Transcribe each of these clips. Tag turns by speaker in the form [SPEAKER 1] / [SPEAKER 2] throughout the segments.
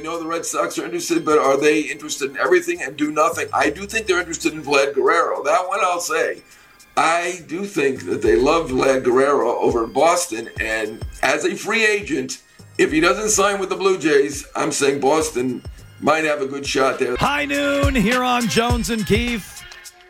[SPEAKER 1] know the Red Sox are interested, but are they interested in everything and do nothing? I do think they're interested in Vlad Guerrero. That one I'll say. I do think that they love Vlad Guerrero over in Boston. And as a free agent, if he doesn't sign with the Blue Jays, I'm saying Boston might have a good shot there.
[SPEAKER 2] High noon here on Jones and Keefe,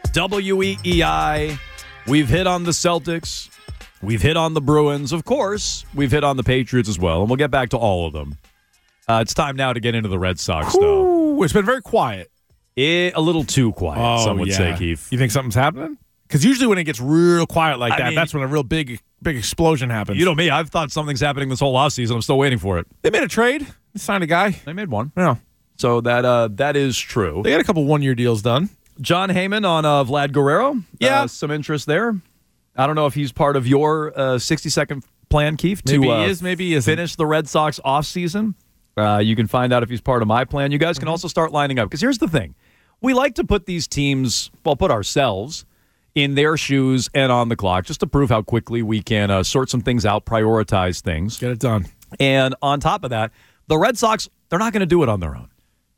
[SPEAKER 2] WEEI. We've hit on the Celtics. We've hit on the Bruins. Of course, we've hit on the Patriots as well, and we'll get back to all of them. It's time now to get into the Red Sox, though.
[SPEAKER 3] It's been very quiet.
[SPEAKER 2] A little too quiet, some would say, Keith.
[SPEAKER 3] You think something's happening? Because usually when it gets real quiet like that, that's when a real big explosion happens.
[SPEAKER 2] You know me. I've thought something's happening this whole offseason. I'm still waiting for it.
[SPEAKER 3] They made a trade. They signed a guy.
[SPEAKER 2] They made one.
[SPEAKER 3] Yeah.
[SPEAKER 2] So that is true.
[SPEAKER 3] They got a couple one-year deals done.
[SPEAKER 2] John Heyman on Vlad Guerrero.
[SPEAKER 3] Yeah.
[SPEAKER 2] Some interest there. I don't know if he's part of your 60-second plan, Keith,
[SPEAKER 3] maybe he is, maybe he isn't.
[SPEAKER 2] Finish the Red Sox offseason. You can find out if he's part of my plan. You guys can also start lining up. Because here's the thing. We like to put these teams, put ourselves in their shoes and on the clock just to prove how quickly we can sort some things out, prioritize things.
[SPEAKER 3] Get it done.
[SPEAKER 2] And on top of that, the Red Sox, they're not going to do it on their own.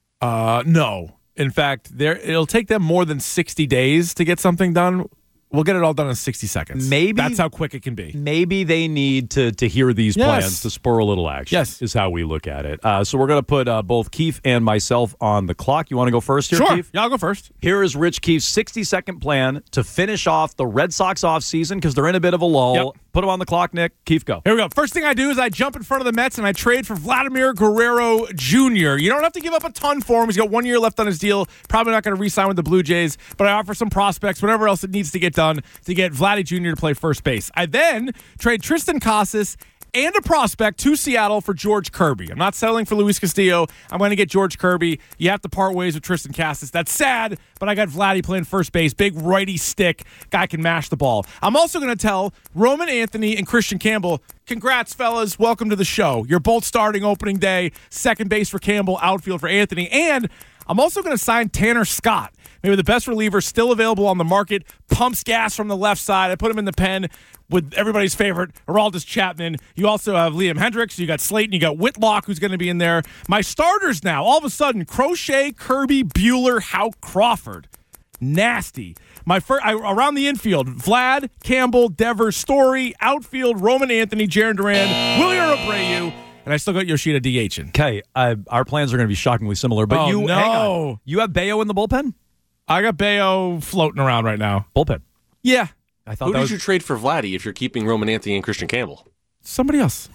[SPEAKER 3] No. In fact, it'll take them more than 60 days to get something done. We'll get it all done in 60 seconds.
[SPEAKER 2] Maybe
[SPEAKER 3] that's how quick it can be.
[SPEAKER 2] Maybe they need to hear these plans to spur a little action.
[SPEAKER 3] Yes.
[SPEAKER 2] Is how we look at it. So we're going to put both Keefe and myself on the clock. You want to go first here,
[SPEAKER 3] sure.
[SPEAKER 2] Keefe?
[SPEAKER 3] Yeah, I'll go first.
[SPEAKER 2] Here is Rich Keefe's 60-second plan to finish off the Red Sox offseason because they're in a bit of a lull.
[SPEAKER 3] Yep.
[SPEAKER 2] Put them on the clock, Nick. Keefe, go.
[SPEAKER 3] Here we go. First thing I do is I jump in front of the Mets and I trade for Vladimir Guerrero Jr. You don't have to give up a ton for him. He's got 1 year left on his deal. Probably not going to re-sign with the Blue Jays, but I offer some prospects, whatever else it needs to get done to get Vladdy Jr. to play first base. I then trade Tristan Casas and a prospect to Seattle for George Kirby. I'm not settling for Luis Castillo. I'm going to get George Kirby. You have to part ways with Tristan Casas. That's sad, but I got Vladdy playing first base. Big righty stick. Guy can mash the ball. I'm also going to tell Roman Anthony and Christian Campbell, congrats, fellas. Welcome to the show. You're both starting opening day. Second base for Campbell, outfield for Anthony. And I'm also going to sign Tanner Scott. Maybe the best reliever still available on the market. Pumps gas from the left side. I put him in the pen with everybody's favorite, Aroldis Chapman. You also have Liam Hendricks. You got Slayton. You got Whitlock, who's going to be in there. My starters now, all of a sudden, Crochet, Kirby, Bueller, Houck, Crawford. Nasty. Around the infield, Vlad, Campbell, Devers, Story. Outfield, Roman Anthony, Jarren Duran, William Abreu. And I still got Yoshida DHing.
[SPEAKER 2] Okay, our plans are going to be shockingly similar. But hang on. You have Bayo in the bullpen?
[SPEAKER 3] I got Bayo floating around right now.
[SPEAKER 2] Bullpen?
[SPEAKER 3] Yeah.
[SPEAKER 2] I thought
[SPEAKER 4] Who did you trade for Vladdy if you're keeping Roman Anthony and Christian Campbell?
[SPEAKER 3] Somebody else.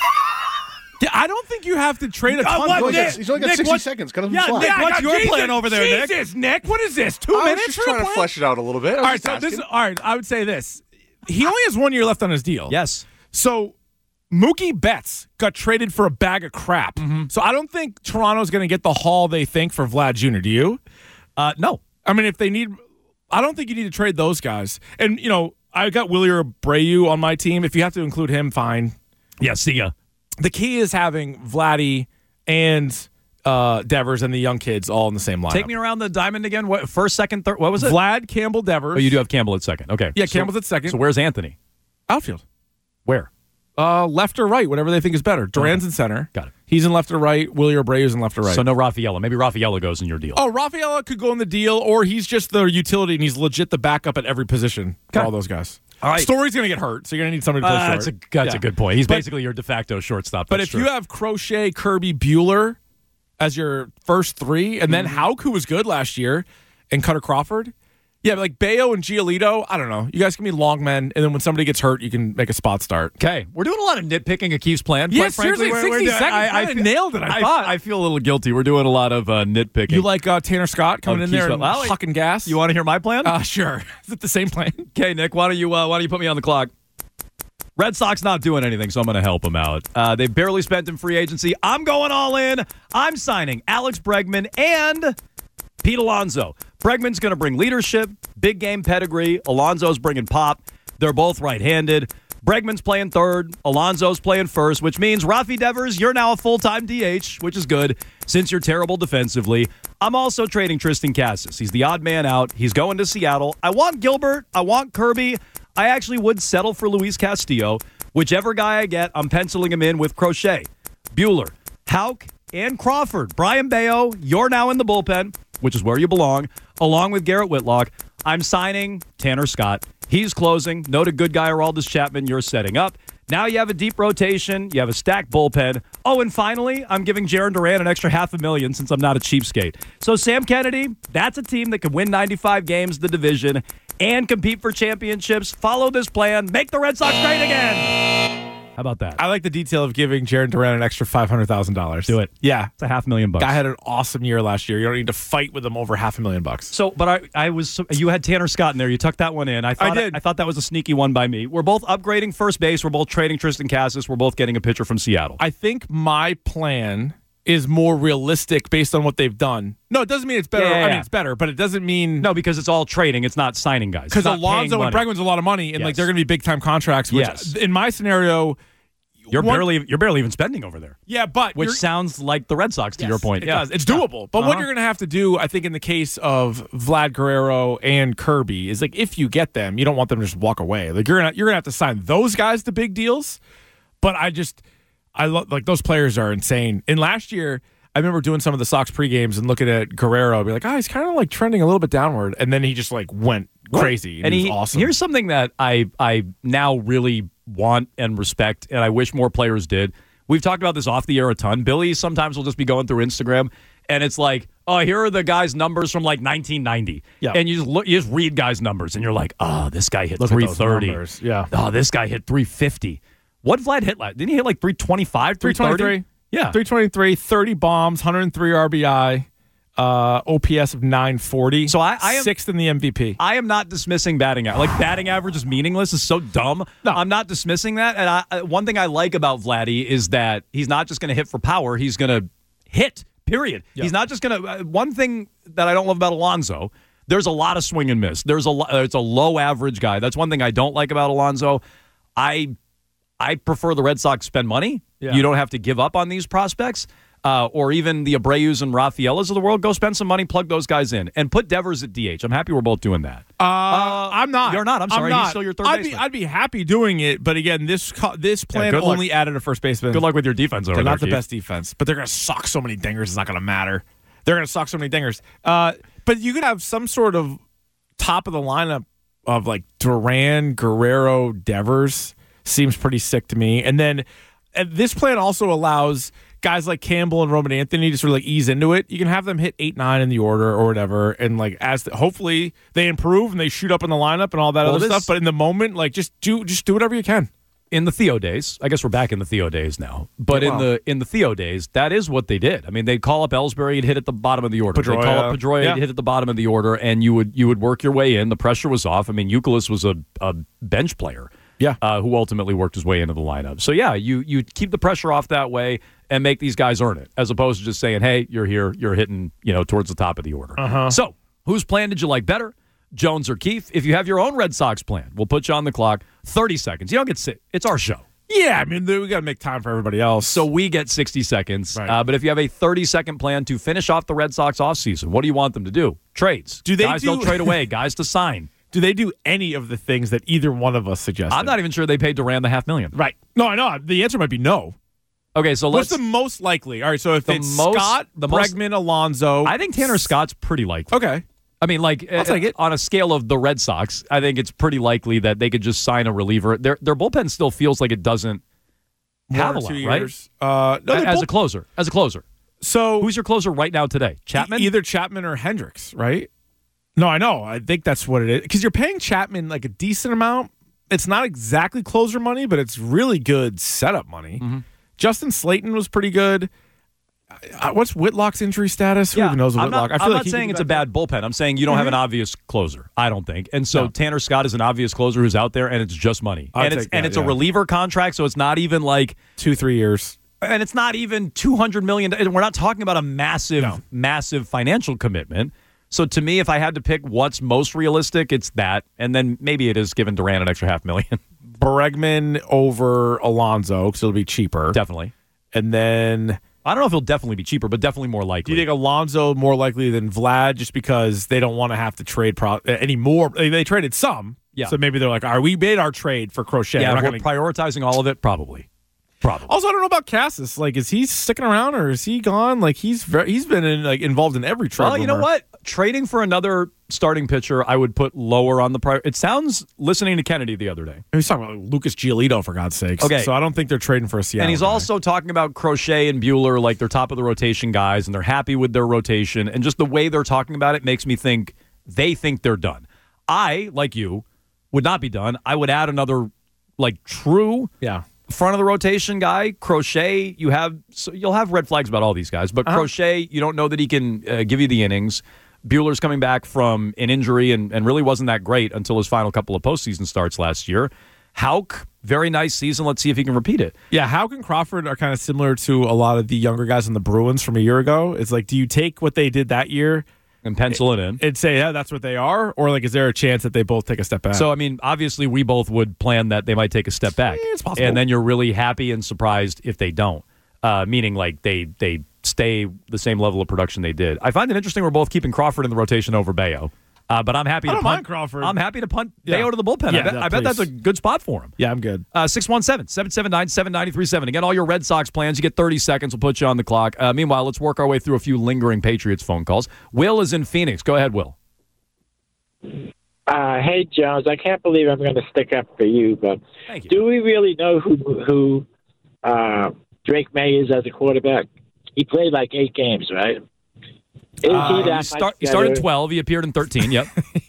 [SPEAKER 3] Yeah, I don't think you have to trade a ton.
[SPEAKER 5] He's only got 60 seconds. Cut him some slack.
[SPEAKER 2] Nick, what's your plan over there, Nick?
[SPEAKER 3] Jesus, Nick, what is this? 2
[SPEAKER 4] I was
[SPEAKER 3] minutes
[SPEAKER 4] just
[SPEAKER 3] for
[SPEAKER 4] trying
[SPEAKER 3] a
[SPEAKER 4] to
[SPEAKER 3] plan?
[SPEAKER 4] flesh it out a little bit.
[SPEAKER 3] All right, I would say this. He only has 1 year left on his deal.
[SPEAKER 2] Yes.
[SPEAKER 3] So Mookie Betts got traded for a bag of crap. Mm-hmm. So I don't think Toronto's going to get the haul they think for Vlad Jr. Do you?
[SPEAKER 2] No.
[SPEAKER 3] I mean, if they need, I don't think you need to trade those guys. And, I got William Abreu on my team. If you have to include him, fine.
[SPEAKER 2] Yeah, see ya.
[SPEAKER 3] The key is having Vladdy and Devers and the young kids all in the same lineup.
[SPEAKER 2] Take me around the diamond again. What, first, second, third? What was it?
[SPEAKER 3] Vlad, Campbell, Devers.
[SPEAKER 2] Oh, you do have Campbell at second. Okay.
[SPEAKER 3] Yeah, Campbell's at second.
[SPEAKER 2] So where's Anthony?
[SPEAKER 3] Outfield.
[SPEAKER 2] Where?
[SPEAKER 3] Left or right, whatever they think is better. Duran's in center.
[SPEAKER 2] Got it.
[SPEAKER 3] He's in left or right. William Abreu's in left or right.
[SPEAKER 2] So no Rafaela. Maybe Rafaela goes in your deal.
[SPEAKER 3] Oh, Rafaela could go in the deal, or he's just the utility, and he's legit the backup at every position for all those guys.
[SPEAKER 2] All right.
[SPEAKER 3] Story's going to get hurt, so you're going to need somebody to play short.
[SPEAKER 2] That's a good point. He's basically your de facto shortstop.
[SPEAKER 3] But if you have Crochet, Kirby, Bueller as your first three, and then Houck, who was good last year, and Cutter Crawford, yeah, like Bayo and Giolito, I don't know. You guys can be long men, and then when somebody gets hurt, you can make a spot start.
[SPEAKER 2] Okay. We're doing a lot of nitpicking at Keith's plan.
[SPEAKER 3] Yeah,
[SPEAKER 2] quite frankly.
[SPEAKER 3] seriously, 60 seconds. I nailed it, I thought.
[SPEAKER 2] I feel a little guilty. We're doing a lot of nitpicking.
[SPEAKER 3] You like Tanner Scott coming in there and hucking gas?
[SPEAKER 2] You want to hear my plan?
[SPEAKER 3] Sure. Is it the same plan?
[SPEAKER 2] Okay, Nick, why don't you put me on the clock? Red Sox not doing anything, so I'm going to help them out. They barely spent in free agency. I'm going all in. I'm signing Alex Bregman and Pete Alonso. Bregman's going to bring leadership, big game pedigree. Alonso's bringing pop. They're both right-handed. Bregman's playing third. Alonso's playing first, which means Rafi Devers, you're now a full-time DH, which is good since you're terrible defensively. I'm also trading Tristan Casas. He's the odd man out. He's going to Seattle. I want Gilbert. I want Kirby. I actually would settle for Luis Castillo. Whichever guy I get, I'm penciling him in with Crochet, Bueller, Houck, and Crawford. Brian Bayo, you're now in the bullpen, which is where you belong, along with Garrett Whitlock. I'm signing Tanner Scott. He's closing. Noted good guy Aroldis Chapman, you're setting up. Now you have a deep rotation. You have a stacked bullpen. Oh, and finally, I'm giving Jarren Duran an extra $500,000 since I'm not a cheapskate. So Sam Kennedy, that's a team that can win 95 games, the division, and compete for championships. Follow this plan. Make the Red Sox great again. How about that?
[SPEAKER 3] I like the detail of giving Jarren Duran an extra $500,000.
[SPEAKER 2] Do it.
[SPEAKER 3] Yeah.
[SPEAKER 2] It's a $500,000.
[SPEAKER 3] Guy had an awesome year last year. You don't need to fight with him over $500,000.
[SPEAKER 2] So, but you had Tanner Scott in there. You tucked that one in. I did. I thought that was a sneaky one by me. We're both upgrading first base. We're both trading Tristan Casas. We're both getting a pitcher from Seattle.
[SPEAKER 3] I think my plan is more realistic based on what they've done. No, it doesn't mean it's better. I mean, it's better, but it doesn't mean...
[SPEAKER 2] No, because it's all trading. It's not signing guys.
[SPEAKER 3] Because Alonso and Bregman's a lot of money, and like they're going to be big-time contracts, which in my scenario...
[SPEAKER 2] You're barely even spending over there.
[SPEAKER 3] Yeah, but...
[SPEAKER 2] Which sounds like the Red Sox, to your point.
[SPEAKER 3] It does. It's doable. But what you're going to have to do, I think, in the case of Vlad Guerrero and Kirby, is like if you get them, you don't want them to just walk away. Like you're gonna have to sign those guys to big deals. But I love like those players are insane. And last year, I remember doing some of the Sox pre-games and looking at Guerrero, be like, he's kind of like trending a little bit downward, and then he just like went crazy. And he was awesome.
[SPEAKER 2] Here's something that I now really want and respect, and I wish more players did. We've talked about this off the air a ton. Billy sometimes will just be going through Instagram, and it's like, oh, here are the guys' numbers from like 1990. Yeah. And you just read guys' numbers, and you're like, oh, this guy hit 330.
[SPEAKER 3] Yeah.
[SPEAKER 2] Oh, this guy hit 350. What Vlad hit last? Didn't he hit like 325, 323? Yeah.
[SPEAKER 3] 323, 30 bombs, 103 RBI. OPS of 940.
[SPEAKER 2] So I am
[SPEAKER 3] sixth in the MVP.
[SPEAKER 2] I am not dismissing batting average. Like batting average is meaningless. It's so dumb. No. I'm not dismissing that. And one thing I like about Vladdy is that he's not just going to hit for power. He's going to hit. Period. Yep. He's not just going to. One thing that I don't love about Alonso, there's a lot of swing and miss. It's a low average guy. That's one thing I don't like about Alonso. I prefer the Red Sox spend money. Yeah. You don't have to give up on these prospects. Or even the Abreus and Rafaelas of the world, go spend some money, plug those guys in, and put Devers at DH. I'm happy we're both doing that.
[SPEAKER 3] I'm not.
[SPEAKER 2] You're not. I'm sorry. He's still your third baseman.
[SPEAKER 3] I'd be happy doing it, but again, this plan only added a first baseman.
[SPEAKER 2] Good luck with your defense over there.
[SPEAKER 3] They're not the best defense, but they're going to sock so many dingers, it's not going to matter. They're going to sock so many dingers. But you could have some sort of top of the lineup of like Duran, Guerrero, Devers. Seems pretty sick to me. And then this plan also allows guys like Campbell and Roman Anthony to sort of like ease into it. You can have them hit 8-9 in the order or whatever, and like hopefully they improve and they shoot up in the lineup and all that other stuff. But in the moment, like just do whatever you can.
[SPEAKER 2] In the Theo days, I guess we're back in the Theo days now. But in the Theo days, that is what they did. I mean, they'd call up Ellsbury and hit at the bottom of the order. They'd call up Pedroia and hit at the bottom of the order, and you would work your way in. The pressure was off. I mean, Youkilis was a bench player.
[SPEAKER 3] Yeah,
[SPEAKER 2] who ultimately worked his way into the lineup. So yeah, you keep the pressure off that way and make these guys earn it, as opposed to just saying, "Hey, you're here, you're hitting, towards the top of the order." So, whose plan did you like better, Jones or Keefe? If you have your own Red Sox plan, we'll put you on the clock. 30 seconds. You don't get sit. It's our show.
[SPEAKER 3] Yeah, I mean, we got to make time for everybody else.
[SPEAKER 2] So we get 60 seconds.
[SPEAKER 3] Right.
[SPEAKER 2] But if you have a 30-second plan to finish off the Red Sox offseason, what do you want them to do? Trades. Guys don't trade away. Guys to sign.
[SPEAKER 3] Do they do any of the things that either one of us suggested?
[SPEAKER 2] I'm not even sure they paid Duran the $500,000.
[SPEAKER 3] Right. No, I know. The answer might be no.
[SPEAKER 2] Okay, so
[SPEAKER 3] what's the most likely? All right, so if it's Scott, Bregman, Alonso.
[SPEAKER 2] I think Tanner Scott's pretty likely.
[SPEAKER 3] Okay.
[SPEAKER 2] I mean, like, I'll take it. On a scale of the Red Sox, I think it's pretty likely that they could just sign a reliever. Their bullpen still feels like it doesn't have a lot, right?
[SPEAKER 3] No,
[SPEAKER 2] as a closer.
[SPEAKER 3] So
[SPEAKER 2] who's your closer right now today? Chapman?
[SPEAKER 3] Either Chapman or Hendricks, right? No, I know. I think that's what it is. Because you're paying Chapman like a decent amount. It's not exactly closer money, but it's really good setup money.
[SPEAKER 2] Mm-hmm.
[SPEAKER 3] Justin Slayton was pretty good. What's Whitlock's injury status? Who even knows Whitlock?
[SPEAKER 2] I'm not saying it's a bad bullpen. I'm saying you don't have an obvious closer. I don't think. And so Tanner Scott is an obvious closer who's out there, and it's just money. It's a reliever contract, so it's not even like
[SPEAKER 3] 2-3 years.
[SPEAKER 2] And it's not even $200 million. We're not talking about a massive financial commitment. So to me, if I had to pick what's most realistic, it's that. And then maybe it is giving Duran an extra $500,000.
[SPEAKER 3] Bregman over Alonso, because it'll be cheaper.
[SPEAKER 2] Definitely.
[SPEAKER 3] And then
[SPEAKER 2] I don't know if he'll definitely be cheaper, but definitely more likely.
[SPEAKER 3] Do you think Alonso more likely than Vlad just because they don't want to have to trade any more? They traded some.
[SPEAKER 2] Yeah.
[SPEAKER 3] So maybe they're like, all right, we made our trade for Crochet.
[SPEAKER 2] Yeah, we're prioritizing all of it, probably. Probably.
[SPEAKER 3] Also, I don't know about Cassis. Like, is he sticking around or is he gone? Like, he's been involved in every trade.
[SPEAKER 2] Well, you know
[SPEAKER 3] rumor.
[SPEAKER 2] what? Trading for another starting pitcher, I would put lower on the priority. It sounds, listening to Kennedy the other day.
[SPEAKER 3] He's talking about Lucas Giolito, for God's sakes.
[SPEAKER 2] Okay.
[SPEAKER 3] So I don't think they're trading for a Seattle
[SPEAKER 2] And he's
[SPEAKER 3] guy.
[SPEAKER 2] also talking about Crochet and Buehler like they're top of the rotation guys, and they're happy with their rotation. And just the way they're talking about it makes me think they think they're done. I, like you, would not be done. I would add another, like, true front of the rotation guy. Crochet, you'll have red flags about all these guys, but Crochet, you don't know that he can give you the innings. Buehler's coming back from an injury and really wasn't that great until his final couple of postseason starts last year. Houck, very nice season. Let's see if he can repeat it.
[SPEAKER 3] Yeah, Houck and Crawford are kind of similar to a lot of the younger guys on the Bruins from a year ago. It's like, do you take what they did that year
[SPEAKER 2] and pencil it in
[SPEAKER 3] and say, yeah, that's what they are? Or, like, is there a chance that they both take a step back?
[SPEAKER 2] So, I mean, obviously we both would plan that they might take a step back.
[SPEAKER 3] It's possible.
[SPEAKER 2] And then you're really happy and surprised if they don't. Meaning, like, they stay the same level of production they did. I find it interesting we're both keeping Crawford in the rotation over Bayo. But I'm happy to
[SPEAKER 3] don't
[SPEAKER 2] punt
[SPEAKER 3] mind Crawford.
[SPEAKER 2] I'm happy to punt Bayo to the bullpen.
[SPEAKER 3] Yeah,
[SPEAKER 2] I bet that's a good spot for him.
[SPEAKER 3] Yeah, I'm good.
[SPEAKER 2] 617-779-7937. Again, all your Red Sox plans. You get 30 seconds. We'll put you on the clock. Meanwhile, let's work our way through a few lingering Patriots phone calls. Will is in Phoenix. Go ahead, Will.
[SPEAKER 6] Hey, Jones, I can't believe I'm going to stick up for you, but
[SPEAKER 2] Thank you.
[SPEAKER 6] do we really know who Drake May is as a quarterback? He played like 8 games, right? Is he that
[SPEAKER 2] He started 12. He appeared in 13. Yep.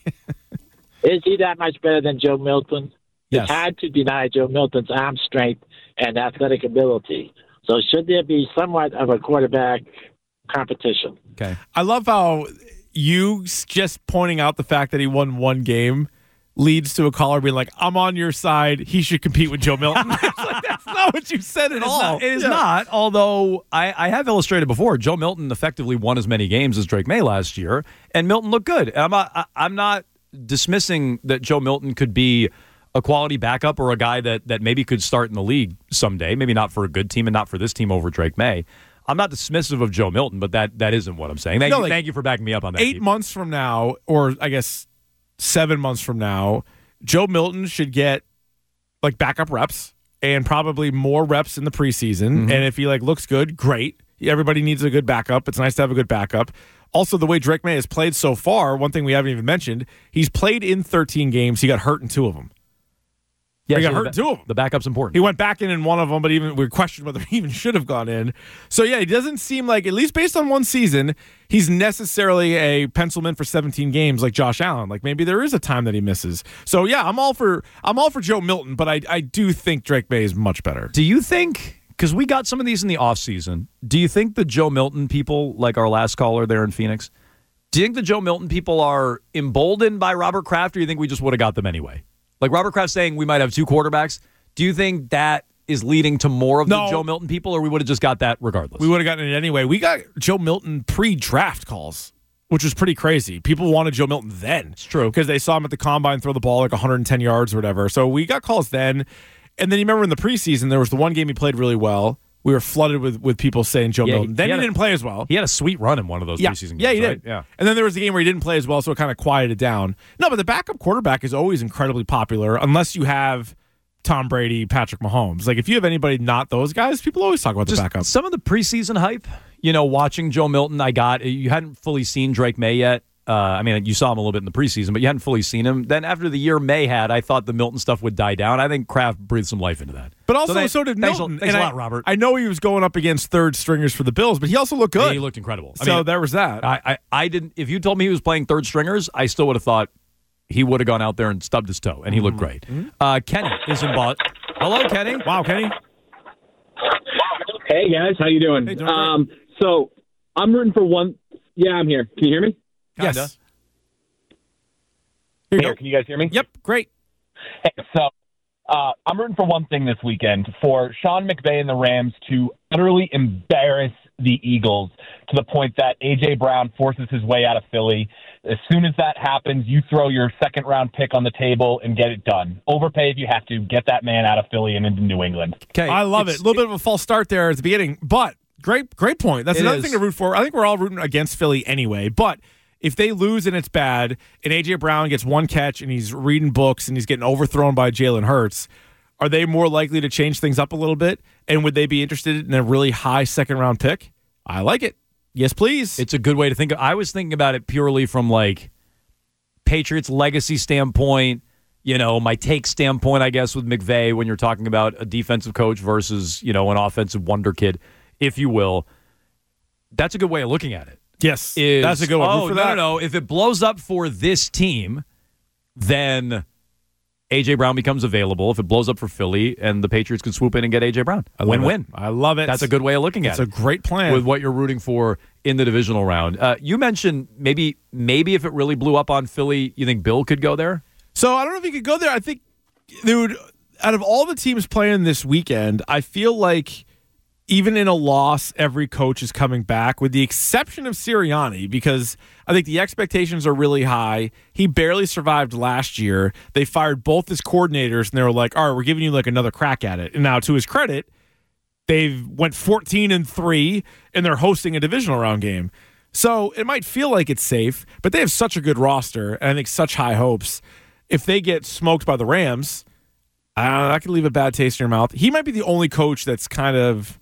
[SPEAKER 6] Is he that much better than Joe Milton?
[SPEAKER 3] Yes.
[SPEAKER 6] It's hard to deny Joe Milton's arm strength and athletic ability. So should there be somewhat of a quarterback competition?
[SPEAKER 2] Okay.
[SPEAKER 3] I love how you just pointing out the fact that he won one game leads to a caller being like, I'm on your side. He should compete with Joe Milton. That's not what you said at all.
[SPEAKER 2] It is not, although I have illustrated before, Joe Milton effectively won as many games as Drake May last year, and Milton looked good. And I'm not dismissing that Joe Milton could be a quality backup or a guy that maybe could start in the league someday, maybe not for a good team and not for this team over Drake May. I'm not dismissive of Joe Milton, but that isn't what I'm saying. Thank you for backing me up on that.
[SPEAKER 3] 8 months from now, or I guess 7 months from now, Joe Milton should get like backup reps and probably more reps in the preseason.
[SPEAKER 2] Mm-hmm.
[SPEAKER 3] And if he looks good, great. Everybody needs a good backup. It's nice to have a good backup. Also, the way Drake May has played so far, one thing we haven't even mentioned, he's played in 13 games. He got hurt in 2 of them.
[SPEAKER 2] Yeah,
[SPEAKER 3] he got hurt in 2 of them.
[SPEAKER 2] The backup's important.
[SPEAKER 3] He went back in one of them, but even we questioned whether he even should have gone in. So, yeah, it doesn't seem like, at least based on one season, he's necessarily a pencilman for 17 games like Josh Allen. Like, maybe there is a time that he misses. So, yeah, I'm all for Joe Milton, but I do think Drake May is much better.
[SPEAKER 2] Do you think, because we got some of these in the offseason, do you think the Joe Milton people, like our last caller there in Phoenix, do you think the Joe Milton people are emboldened by Robert Kraft, or do you think we just would have got them anyway? Like Robert Kraft saying we might have 2 quarterbacks. Do you think that is leading to more of the Joe Milton people, or we would have just got that regardless?
[SPEAKER 3] We would have gotten it anyway. We got Joe Milton pre-draft calls, which was pretty crazy. People wanted Joe Milton then.
[SPEAKER 2] It's true.
[SPEAKER 3] Because they saw him at the combine throw the ball like 110 yards or whatever. So we got calls then. And then you remember in the preseason, there was the one game he played really well. We were flooded with people saying Joe Milton. Then he didn't play as well.
[SPEAKER 2] He had a sweet run in one of those preseason games.
[SPEAKER 3] Yeah, he did.
[SPEAKER 2] Right? Yeah.
[SPEAKER 3] And then there was the game where he didn't play as well, so it kind of quieted down. No, but the backup quarterback is always incredibly popular unless you have Tom Brady, Patrick Mahomes. Like, if you have anybody not those guys, people always talk about the backup.
[SPEAKER 2] Some of the preseason hype, watching Joe Milton, you hadn't fully seen Drake May yet. You saw him a little bit in the preseason, but you hadn't fully seen him. Then after the year May had, I thought the Milton stuff would die down. I think Kraft breathed some life into that.
[SPEAKER 3] But also, so did Milton.
[SPEAKER 2] Thanks a lot, Robert.
[SPEAKER 3] I know he was going up against third stringers for the Bills, but he also looked good.
[SPEAKER 2] He looked incredible.
[SPEAKER 3] There was that.
[SPEAKER 2] I didn't. If you told me he was playing third stringers, I still would have thought he would have gone out there and stubbed his toe, and he looked great. Kenny is in Boston. Hello, Kenny.
[SPEAKER 3] Wow, Kenny.
[SPEAKER 7] Hey guys, how you doing?
[SPEAKER 3] Hey, doing
[SPEAKER 7] so I'm rooting for one. Yeah, I'm here. Can you hear me?
[SPEAKER 2] Kinda.
[SPEAKER 3] Yes. Here you go.
[SPEAKER 7] Can you guys hear me?
[SPEAKER 3] Yep, great.
[SPEAKER 7] Hey, so I'm rooting for one thing this weekend, for Sean McVay and the Rams to utterly embarrass the Eagles to the point that A.J. Brown forces his way out of Philly. As soon as that happens, you throw your second-round pick on the table and get it done. Overpay if you have to. Get that man out of Philly and into New England.
[SPEAKER 2] Okay,
[SPEAKER 3] I love it. A little bit of a false start there at the beginning, but great point. That's another thing to root for. I think we're all rooting against Philly anyway, but if they lose and it's bad, and A.J. Brown gets one catch and he's reading books and he's getting overthrown by Jalen Hurts, Are they more likely to change things up a little bit? And would they be interested in a really high second-round pick? I like it. Yes, please.
[SPEAKER 2] It's a good way to think of. I was thinking about it purely from like Patriots legacy standpoint, my take standpoint, I guess, with McVay when you're talking about a defensive coach versus, an offensive wonder kid, if you will. That's a good way of looking at it.
[SPEAKER 3] Yes, that's a good one.
[SPEAKER 2] No. If it blows up for this team, then A.J. Brown becomes available. If it blows up for Philly, and the Patriots can swoop in and get A.J. Brown. Win-win.
[SPEAKER 3] I love it.
[SPEAKER 2] That's a good way of looking at it.
[SPEAKER 3] It's a great plan.
[SPEAKER 2] With what you're rooting for in the divisional round. You mentioned maybe if it really blew up on Philly, you think Bill could go there?
[SPEAKER 3] So I don't know if he could go there. I think, dude, out of all the teams playing this weekend, I feel like even in a loss, every coach is coming back, with the exception of Sirianni, because I think the expectations are really high. He barely survived last year. They fired both his coordinators, and they were like, all right, we're giving you like another crack at it. And now, to his credit, they've went 14-3, and they're hosting a divisional round game. So it might feel like it's safe, but they have such a good roster, and I think such high hopes. If they get smoked by the Rams, I could leave a bad taste in your mouth. He might be the only coach that's kind of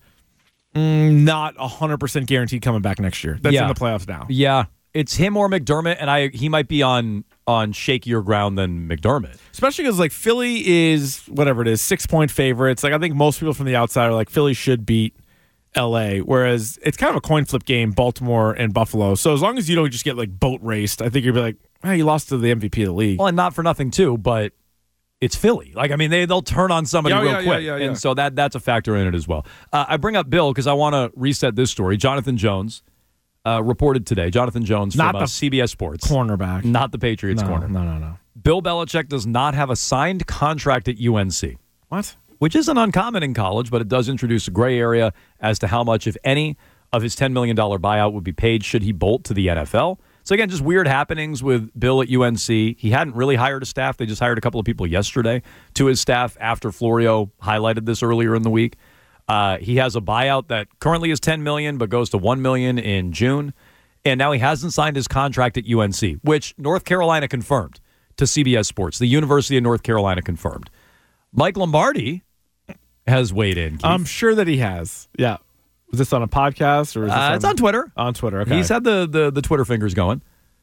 [SPEAKER 3] not 100% guaranteed coming back next year. That's in the playoffs now.
[SPEAKER 2] Yeah, it's him or McDermott, and he might be on shakier ground than McDermott.
[SPEAKER 3] Especially because Philly is, whatever it is, 6-point favorites. I think most people from the outside are like, Philly should beat LA, whereas it's kind of a coin flip game, Baltimore and Buffalo. So as long as you don't just get boat raced, I think you'll be like, hey, you lost to the MVP of the league.
[SPEAKER 2] Well, and not for nothing too, but it's Philly. They'll turn on somebody real quick. And so that's a factor in it as well. I bring up Bill because I want to reset this story. Jonathan Jones reported today. Jonathan Jones from CBS Sports.
[SPEAKER 3] Cornerback.
[SPEAKER 2] Not the Patriots corner.
[SPEAKER 3] No.
[SPEAKER 2] Bill Belichick does not have a signed contract at UNC.
[SPEAKER 3] What?
[SPEAKER 2] Which isn't uncommon in college, but it does introduce a gray area as to how much, if any, of his $10 million buyout would be paid should he bolt to the NFL. So, again, just weird happenings with Bill at UNC. He hadn't really hired a staff. They just hired a couple of people yesterday to his staff after Florio highlighted this earlier in the week. He has a buyout that currently is $10 million but goes to $1 million in June. And now he hasn't signed his contract at UNC, which North Carolina confirmed to CBS Sports. The University of North Carolina confirmed. Mike Lombardi has weighed in, Keith.
[SPEAKER 3] I'm sure that he has. Yeah. Was this on a podcast or is this
[SPEAKER 2] it's on Twitter?
[SPEAKER 3] On Twitter, okay.
[SPEAKER 2] He's had the Twitter fingers going.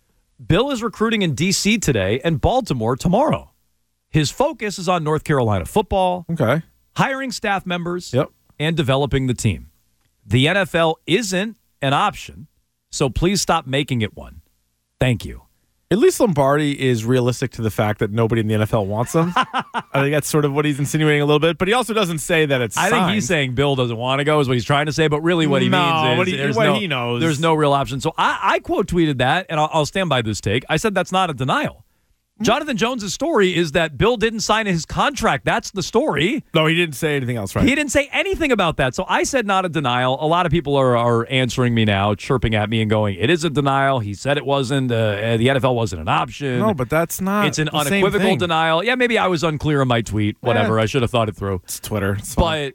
[SPEAKER 2] Bill is recruiting in D.C. today and Baltimore tomorrow. His focus is on North Carolina football, hiring staff members, and developing the team. The NFL isn't an option, so please stop making it one. Thank you.
[SPEAKER 3] At least Lombardi is realistic to the fact that nobody in the NFL wants him. I think that's sort of what he's insinuating a little bit. But he also doesn't say that it's signed.
[SPEAKER 2] I think he's saying Bill doesn't want to go is what he's trying to say. But really what he means is
[SPEAKER 3] he knows.
[SPEAKER 2] There's no real option. So I quote tweeted that, and I'll stand by this take. I said that's not a denial. Jonathan Jones' story is that Bill didn't sign his contract. That's the story.
[SPEAKER 3] No, he didn't say anything else, right?
[SPEAKER 2] He didn't say anything about that. So I said not a denial. A lot of people are answering me now, chirping at me and going, it is a denial. He said it wasn't. The NFL wasn't an option.
[SPEAKER 3] No, but that's not.
[SPEAKER 2] It's an unequivocal denial. Yeah, maybe I was unclear in my tweet. Whatever. I should have thought it through.
[SPEAKER 3] It's Twitter. It's
[SPEAKER 2] but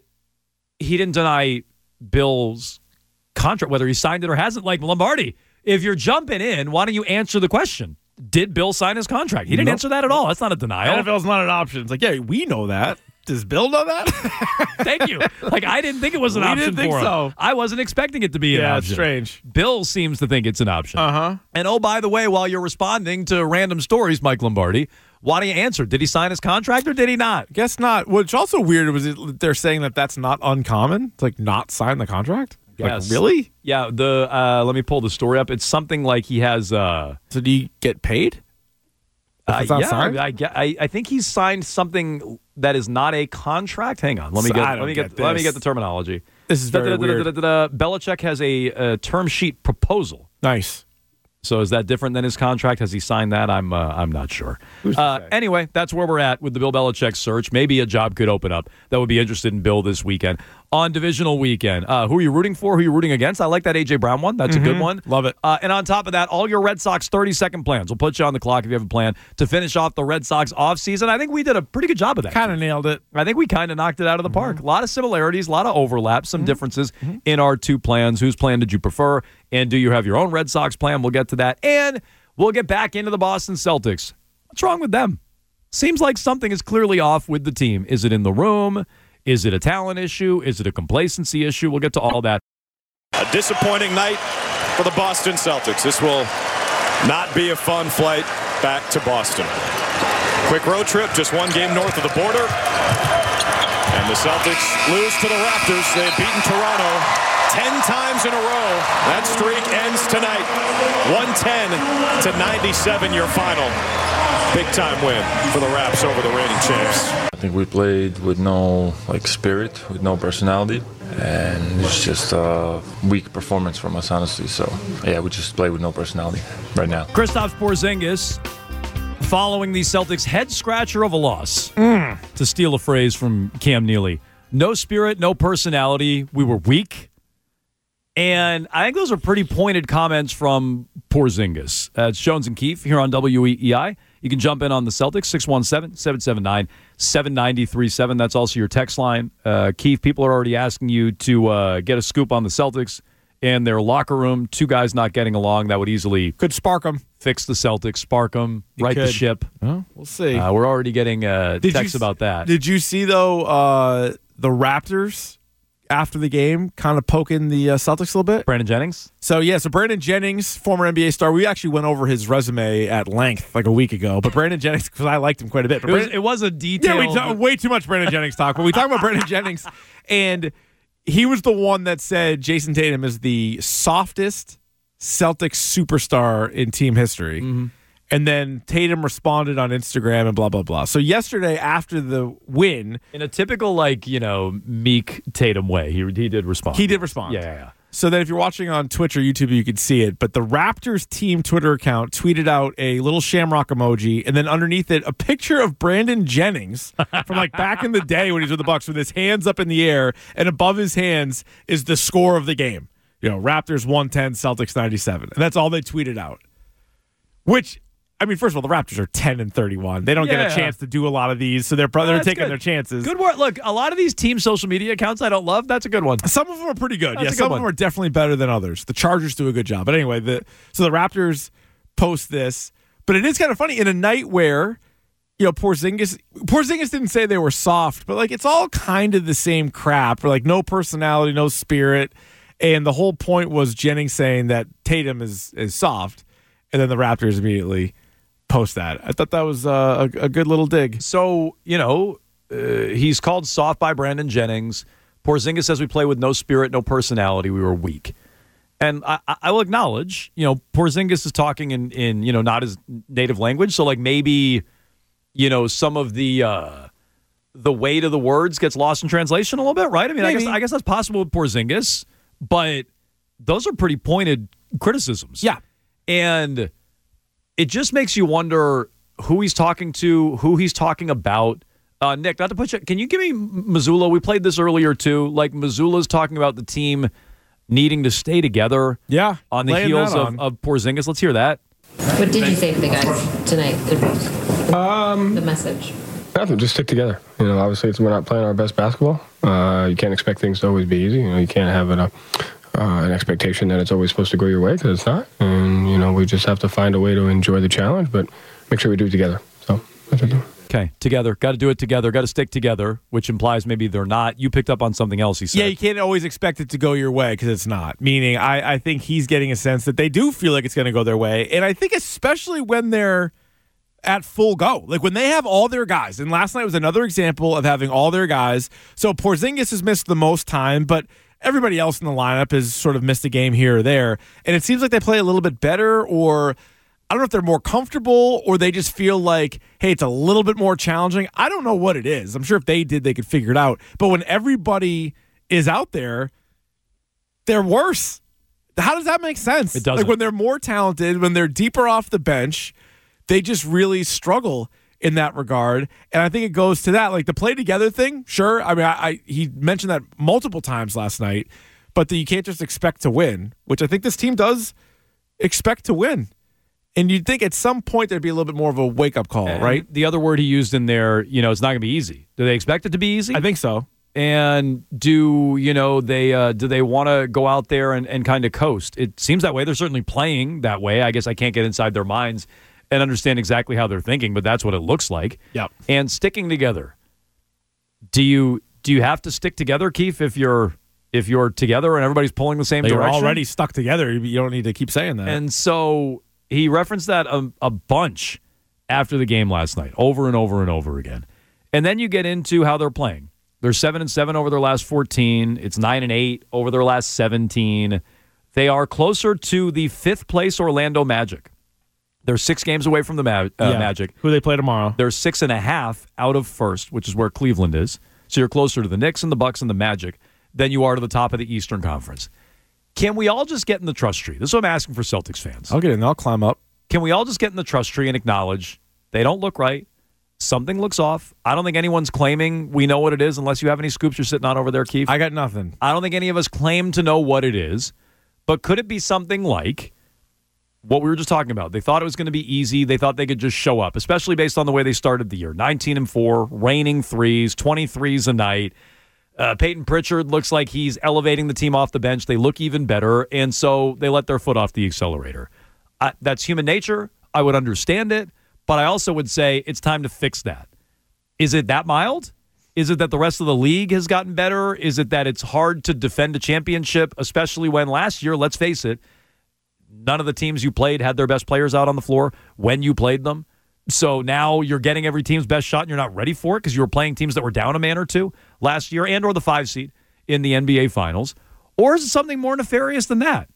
[SPEAKER 2] he didn't deny Bill's contract, whether he signed it or hasn't. Like Lombardi, if you're jumping in, why don't you answer the question? Did Bill sign his contract? He didn't answer that at all. That's not a denial.
[SPEAKER 3] NFL's not an option. It's like, yeah, we know that. Does Bill know that?
[SPEAKER 2] Thank you. I didn't think it was an option
[SPEAKER 3] for him.
[SPEAKER 2] So. I wasn't expecting it to be an option.
[SPEAKER 3] Yeah, it's strange.
[SPEAKER 2] Bill seems to think it's an option.
[SPEAKER 3] Uh-huh.
[SPEAKER 2] And oh, by the way, while you're responding to random stories, Mike Lombardi, why don't you answer? Did he sign his contract or did he not?
[SPEAKER 3] Guess not. What's also weird was they're saying that that's not uncommon. It's not sign the contract.
[SPEAKER 2] Yes.
[SPEAKER 3] Really?
[SPEAKER 2] Yeah. Let me pull the story up. It's something like he has.
[SPEAKER 3] So do you get paid?
[SPEAKER 2] I think he's signed something that is not a contract. Hang on, let me get the terminology.
[SPEAKER 3] This is very weird.
[SPEAKER 2] Belichick has a term sheet proposal.
[SPEAKER 3] Nice.
[SPEAKER 2] So is that different than his contract? Has he signed that? I'm not sure. Anyway, that's where we're at with the Bill Belichick search. Maybe a job could open up that would be interested in Bill this weekend. On divisional weekend, who are you rooting for? Who are you rooting against? I like that A.J. Brown one. That's a good one.
[SPEAKER 3] Love it.
[SPEAKER 2] And on top of that, all your Red Sox 30-second plans. We'll put you on the clock if you have a plan to finish off the Red Sox offseason. I think we did a pretty good job of that.
[SPEAKER 3] Kind of nailed it.
[SPEAKER 2] I think we kind of knocked it out of the park. A lot of similarities, a lot of overlaps, some differences in our two plans. Whose plan did you prefer? And do you have your own Red Sox plan? We'll get to that. And we'll get back into the Boston Celtics. What's wrong with them? Seems like something is clearly off with the team. Is it in the room? Is it a talent issue? Is it a complacency issue? We'll get to all that.
[SPEAKER 8] A disappointing night for the Boston Celtics. This will not be a fun flight back to Boston. Quick road trip, just one game north of the border. And the Celtics lose to the Raptors. They had beaten Toronto 10 times in a row. That streak ends tonight. 110-97 your final. Big time win for the Raps over the reigning champs.
[SPEAKER 9] I think we played with no spirit, with no personality, and it's just a weak performance from us, honestly. So yeah, we just play with no personality right now.
[SPEAKER 2] Kristaps Porzingis following the Celtics head scratcher of a loss, to steal a phrase from Cam Neely. No spirit, no personality. We were weak. And I think those are pretty pointed comments from Porzingis. It's Jones and Keefe here on WEEI. You can jump in on the Celtics, 617-779-7937. That's also your text line. Keefe, people are already asking you to get a scoop on the Celtics and their locker room. Two guys not getting along. That would easily
[SPEAKER 3] could spark them.
[SPEAKER 2] Fix the Celtics, spark them, right the ship.
[SPEAKER 3] Well, we'll see.
[SPEAKER 2] We're already getting texts about that.
[SPEAKER 3] Did you see, though, the Raptors after the game kind of poking the Celtics a little bit?
[SPEAKER 2] Brandon Jennings?
[SPEAKER 3] So Brandon Jennings, former NBA star, we actually went over his resume at length like a week ago. But Brandon Jennings, because I liked him quite a bit. But
[SPEAKER 2] it was a detailed.
[SPEAKER 3] Yeah, way too much Brandon Jennings talk. But we talk about Brandon Jennings, and he was the one that said Jason Tatum is the softest Celtics superstar in team history. Mm-hmm. And then Tatum responded on Instagram and blah, blah, blah. So yesterday after the win.
[SPEAKER 2] In a typical, meek Tatum way, he did respond.
[SPEAKER 3] He did respond.
[SPEAKER 2] Yeah.
[SPEAKER 3] So then if you're watching on Twitch or YouTube, you can see it. But the Raptors team Twitter account tweeted out a little shamrock emoji, and then underneath it, a picture of Brandon Jennings from back in the day when he was with the Bucks with his hands up in the air, and above his hands is the score of the game. Raptors 110, Celtics 97. And that's all they tweeted out. Which, first of all, the Raptors are 10-31. They don't get a chance to do a lot of these, so they're taking their chances.
[SPEAKER 2] Good work. Look, a lot of these team social media accounts I don't love. That's a good one.
[SPEAKER 3] Some of them are pretty good. Some of them are definitely better than others. The Chargers do a good job. But anyway, so the Raptors post this. But it is kind of funny in a night where, Porzingis didn't say they were soft, but it's all kind of the same crap. Or no personality, no spirit. And the whole point was Jennings saying that Tatum is soft. And then the Raptors immediately post that. I thought that was a good little dig.
[SPEAKER 2] So, he's called soft by Brandon Jennings. Porzingis says we play with no spirit, no personality. We were weak. And I will acknowledge, Porzingis is talking in not his native language. So, maybe, some of the weight of the words gets lost in translation a little bit, right? I guess that's possible with Porzingis, but those are pretty pointed criticisms.
[SPEAKER 3] Yeah.
[SPEAKER 2] And it just makes you wonder who he's talking to, who he's talking about. Nick, not to put you, can you give me Mazzulla? We played this earlier too. Mazzulla's talking about the team needing to stay together.
[SPEAKER 3] Yeah,
[SPEAKER 2] on the heels of Porzingis. Let's hear that.
[SPEAKER 10] What did you say to the guys tonight? The message.
[SPEAKER 11] Nothing. Just stick together. Obviously we're not playing our best basketball. You can't expect things to always be easy. You can't have an expectation that it's always supposed to go your way because it's not. And, we just have to find a way to enjoy the challenge, but make sure we do it together. So that's what I do.
[SPEAKER 2] Okay, together. Got to do it together. Got to stick together, which implies maybe they're not. You picked up on something else he said.
[SPEAKER 3] Yeah, you can't always expect it to go your way because it's not. Meaning, I think he's getting a sense that they do feel like it's going to go their way. And I think especially when they're at full go. When they have all their guys. And last night was another example of having all their guys. So Porzingis has missed the most time, but everybody else in the lineup has sort of missed a game here or there. And it seems like they play a little bit better, or I don't know if they're more comfortable, or they just feel like, hey, it's a little bit more challenging. I don't know what it is. I'm sure if they did, they could figure it out. But when everybody is out there, they're worse. How does that make sense?
[SPEAKER 2] It doesn't.
[SPEAKER 3] When they're more talented, when they're deeper off the bench, they just really struggle in that regard. And I think it goes to that, the play together thing. Sure. He mentioned that multiple times last night, but you can't just expect to win, which I think this team does expect to win. And you'd think at some point there'd be a little bit more of a wake-up call, right?
[SPEAKER 2] The other word he used in there, it's not going to be easy. Do they expect it to be easy?
[SPEAKER 3] I think so.
[SPEAKER 2] And do they want to go out there and kind of coast? It seems that way. They're certainly playing that way. I guess I can't get inside their minds and understand exactly how they're thinking, but that's what it looks like.
[SPEAKER 3] Yep.
[SPEAKER 2] And sticking together. Do you have to stick together, Keith, if you're together and everybody's pulling the same direction?
[SPEAKER 3] You're already stuck together. You don't need to keep saying that.
[SPEAKER 2] And so he referenced that a bunch after the game last night, over and over and over again. And then you get into how they're playing. They're 7-7 over their last 14. It's 9-8 over their last 17. They are closer to the 5th place Orlando Magic. They're 6 games away from the Magic.
[SPEAKER 3] Who they play tomorrow.
[SPEAKER 2] They're 6.5 out of first, which is where Cleveland is. So you're closer to the Knicks and the Bucks and the Magic than you are to the top of the Eastern Conference. Can we all just get in the trust tree? This is what I'm asking for Celtics fans.
[SPEAKER 3] I'll get in. I'll climb up.
[SPEAKER 2] Can we all just get in the trust tree and acknowledge they don't look right? Something looks off. I don't think anyone's claiming we know what it is unless you have any scoops you're sitting on over there, Keith.
[SPEAKER 3] I got nothing.
[SPEAKER 2] I don't think any of us claim to know what it is. But could it be something like what we were just talking about? They thought it was going to be easy. They thought they could just show up, especially based on the way they started the year. 19-4, raining threes, 23s a night. Peyton Pritchard looks like he's elevating the team off the bench. They look even better, and so they let their foot off the accelerator. That's human nature. I would understand it, but I also would say it's time to fix that. Is it that mild? Is it that the rest of the league has gotten better? Is it that it's hard to defend a championship, especially when last year, let's face it, none of the teams you played had their best players out on the floor when you played them? So now you're getting every team's best shot and you're not ready for it because you were playing teams that were down a man or two last year and or the 5 seed in the NBA Finals. Or is it something more nefarious than that?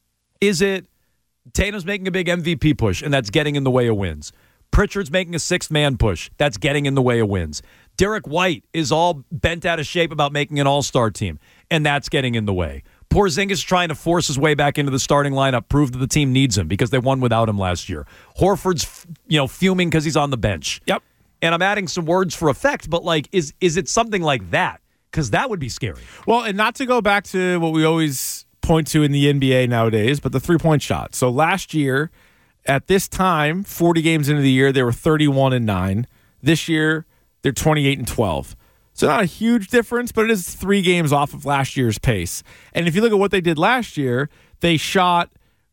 [SPEAKER 2] Is it Tatum's making a big MVP push and that's getting in the way of wins? Pritchard's making a 6th-man push. That's getting in the way of wins. Derek White is all bent out of shape about making an all-star team, and that's getting in the way. Porzingis trying to force his way back into the starting lineup, prove that the team needs him because they won without him last year. Horford's fuming because he's on the bench.
[SPEAKER 3] Yep.
[SPEAKER 2] And I'm adding some words for effect, but is it something like that? Because that would be scary.
[SPEAKER 3] Well, and not to go back to what we always point to in the NBA nowadays, but the three-point shot. So last year, at this time, 40 games into the year, they were 31-9. This year, they're 28-12. So not a huge difference, but it is 3 games off of last year's pace. And if you look at what they did last year, they shot,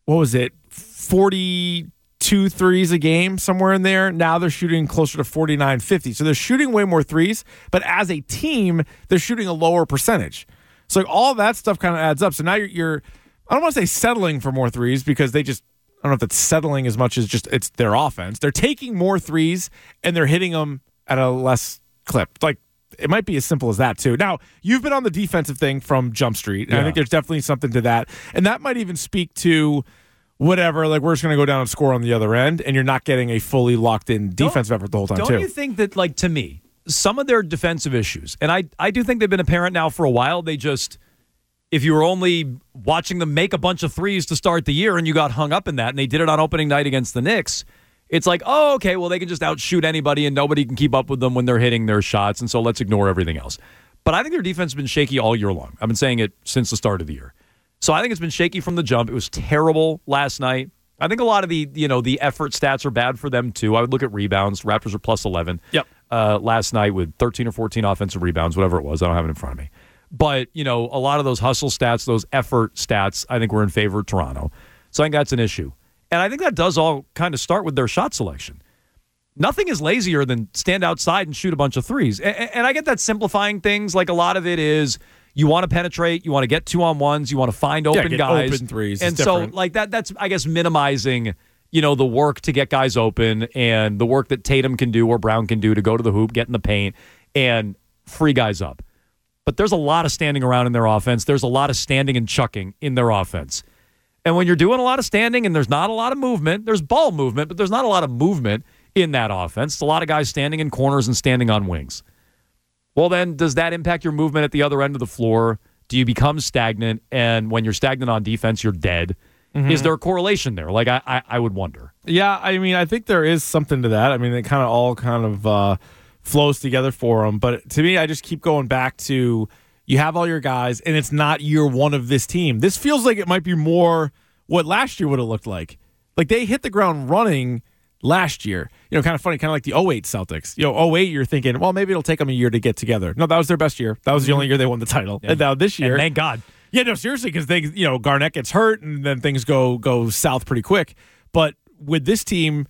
[SPEAKER 3] 42 threes a game, somewhere in there. Now they're shooting closer to 49-50. So they're shooting way more threes, but as a team, they're shooting a lower percentage. So all that stuff kind of adds up. So now you're I don't want to say settling for more threes because they just, I don't know if that's settling as much as just it's their offense. They're taking more threes and they're hitting them at a less clip. Like, it might be as simple as that, too. Now, you've been on the defensive thing from Jump Street, and I think there's definitely something to that. And that might even speak to whatever, like, we're just going to go down and score on the other end, and you're not getting a fully locked-in defensive effort the whole time, too.
[SPEAKER 2] Don't you think that, like, to me, some of their defensive issues, and I do think they've been apparent now for a while, they just, if you were only watching them make a bunch of threes to start the year and you got hung up in that, and they did it on opening night against the Knicks, it's like, oh, okay, well, they can just outshoot anybody and nobody can keep up with them when they're hitting their shots, and so let's ignore everything else. But I think their defense has been shaky all year long. I've been saying it since the start of the year. So I think it's been shaky from the jump. It was terrible last night. I think a lot of the effort stats are bad for them, too. I would look at rebounds. Raptors are plus 11 last night with 13 or 14 offensive rebounds, whatever it was. I don't have it in front of me. But, a lot of those hustle stats, those effort stats, I think were in favor of Toronto. So I think that's an issue. And I think that does all kind of start with their shot selection. Nothing is lazier than stand outside and shoot a bunch of threes. And I get that simplifying things. Like, a lot of it is you want to penetrate, you want to get 2-on-1s, you want to find open guys.
[SPEAKER 3] Open threes.
[SPEAKER 2] And so, like, that's, I guess, minimizing, the work to get guys open and the work that Tatum can do or Brown can do to go to the hoop, get in the paint, and free guys up. But there's a lot of standing around in their offense. There's a lot of standing and chucking in their offense. And when you're doing a lot of standing and there's not a lot of movement, there's ball movement, but there's not a lot of movement in that offense. It's a lot of guys standing in corners and standing on wings. Well, then, does that impact your movement at the other end of the floor? Do you become stagnant? And when you're stagnant on defense, you're dead. Mm-hmm. Is there a correlation there? Like, I would wonder.
[SPEAKER 3] Yeah, I mean, I think there is something to that. I mean, it kind of all flows together for them. But to me, I just keep going back to you have all your guys, and it's not year one of this team. This feels like it might be more what last year would have looked like. Like, they hit the ground running last year. Kind of funny, kind of like the 08 Celtics. 08, you're thinking, well, maybe it'll take them a year to get together. No, that was their best year. That was the only year they won the title. Yeah. And now this year,
[SPEAKER 2] and thank God.
[SPEAKER 3] Yeah, no, seriously, because they, Garnett gets hurt, and then things go south pretty quick. But with this team,